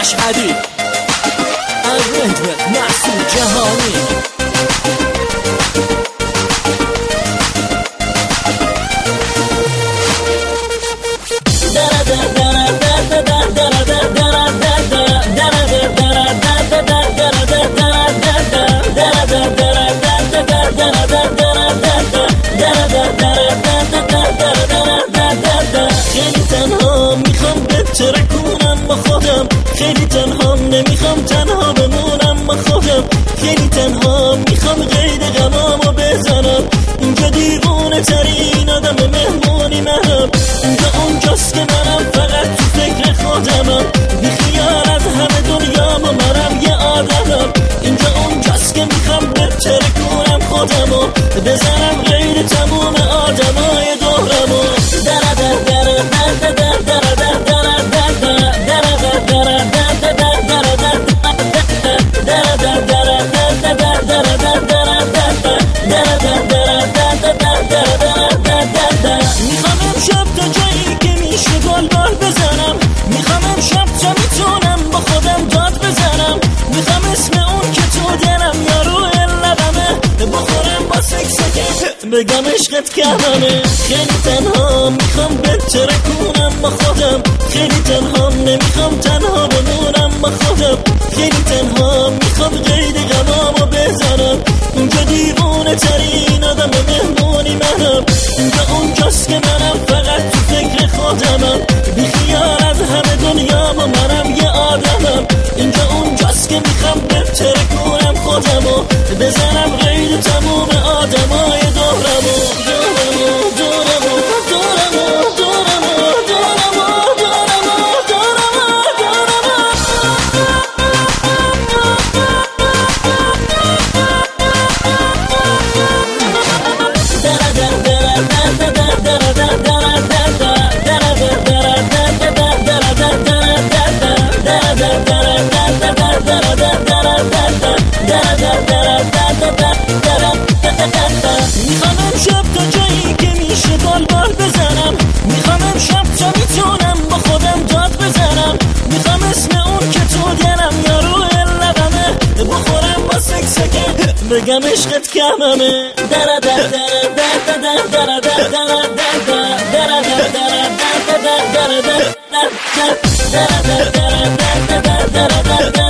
مشهدی الرهبر محسود جهانی خیلی تنها میخوام بترکونم با خودم، خیلی تنها نمیخوام تنها بمونم با خودم، خیلی تنها میخوام قید غمامو بزنم. اینجا دیوونه ترین آدم مهمونی منم، اینجا اونجاست که منم فقط تو فکر خودمم، بی خیال از همه دنیا با منم یه آدمم. اینجا اونجاست که میخوام بترکونم خودمو بزنم قید تموم آدمای دورمو. میخوام امشب تا جایی که میشه گلبال بزنم، میخوام امشب تا میتونم با خودم داد بزنم، میخوام اسم اون که تو دلم یارو لبمه بخورم با سکسکه بگم عشقت کممه. خیلی تنها میخوام بترکونم با خودم، خیلی تنها نمیخوام تنها بمونم با خودم، خیلی تنها میخوام قید غمامو بزنم. اینجا دیوونه ترین آدم مهمونی منم، اینجا اونجاست که منم فقط تو فکر خودمم، بی خیال از همه دنیا با منم یه آدمم. اینجا اونجاست که میخوام بترکونم خودمو بزنم قید تموم آدمای دورمو. میخوام امشب تا جایی که میشه بال بزنم، میخوام امشب تا میتونم با خودم داد بزنم، میخوام اسم اون که تو دلم یارو لبمه بخورم با سکسکه بگم عشقت کممه. در